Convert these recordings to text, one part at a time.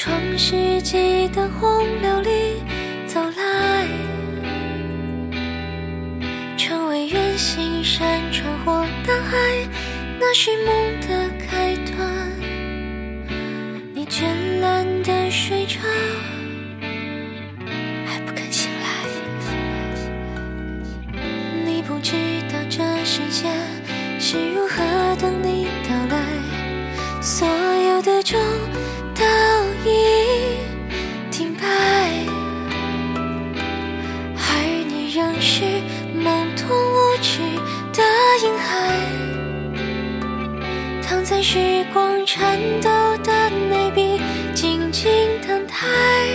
创世纪的洪流里走来，成为远行山川或大海，那是梦的开端。你倦懒的睡着，还不肯醒来。你不知道这世界是如何等你到来，所有的钟都已停摆，而你仍是懵懂无知的婴孩，躺在时光颤抖的内壁，静静等待。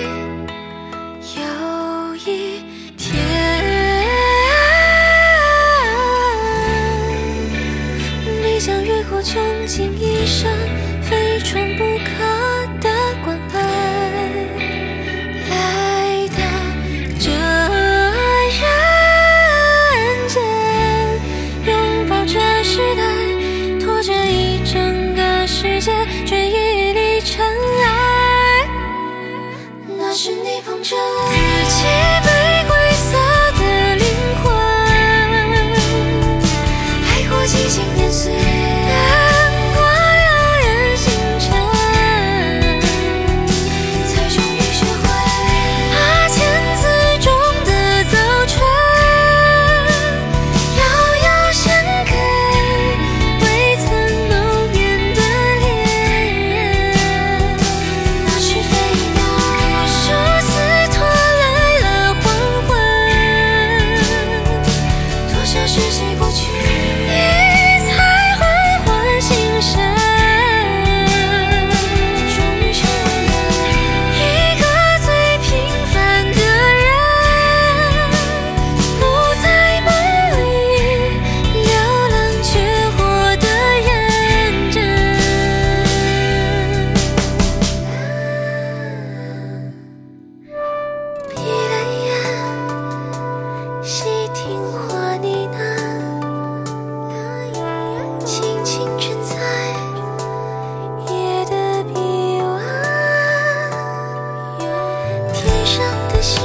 有一天，你将越过穷尽一生非传不可的关爱，来到这人间，拥抱这时代，拖着一整个世界，追一粒尘埃。那是你捧着自己玫瑰色的灵魂，爱过几经年岁，看过了人星辰，才终于学会把千字中的早晨遥遥献给未曾谋面的恋人。那是飞鸟无数次拖来了黄昏，多少世纪过去，你才缓缓醒神，终于成为一个最平凡的人，不在梦里流浪，却活得认真。闭了眼，细听花呢喃，轻轻沉在夜的臂弯。天上的星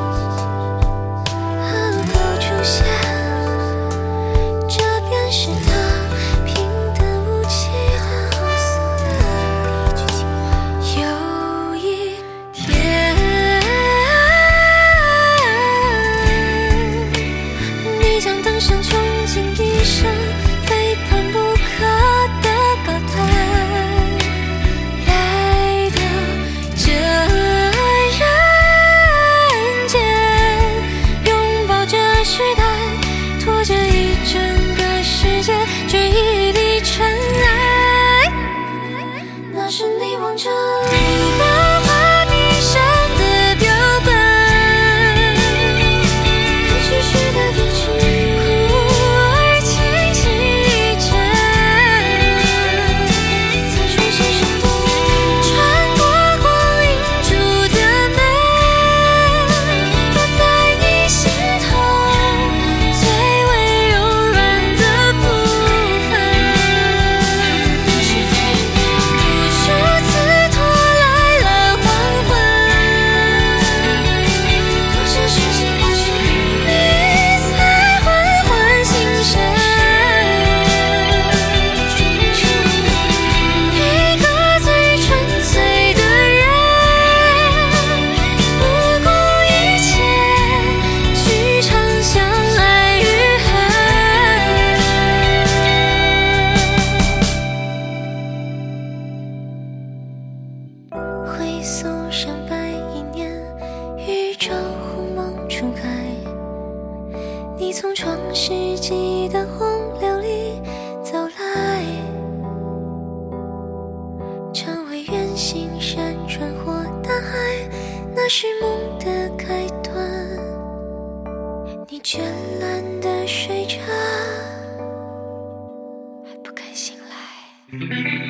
厚厚出现，这便是它平淡无奇的后诉的一句情话。有一天，你将登上穷尽一生非攀不可的高台，来到这人间，拥抱这时代，拖着一整个世界，追一粒尘埃。那是你望着你漫画笔上的标本，看徐徐的笔直，忽而轻轻一震，才重新生动，穿过光阴铸的美，落在你心头最为柔软的部分。是飞鸟无数次拖来了黄昏，多少世纪过去，你才缓缓醒神，终于成为一个最纯粹的人，不顾一切去尝相爱与恨。回溯310年，宇宙忽梦初开，你从创世纪的洪流里走来，成为远行山川或大海，那是梦的开端。你倦懒的睡着，还不肯醒来。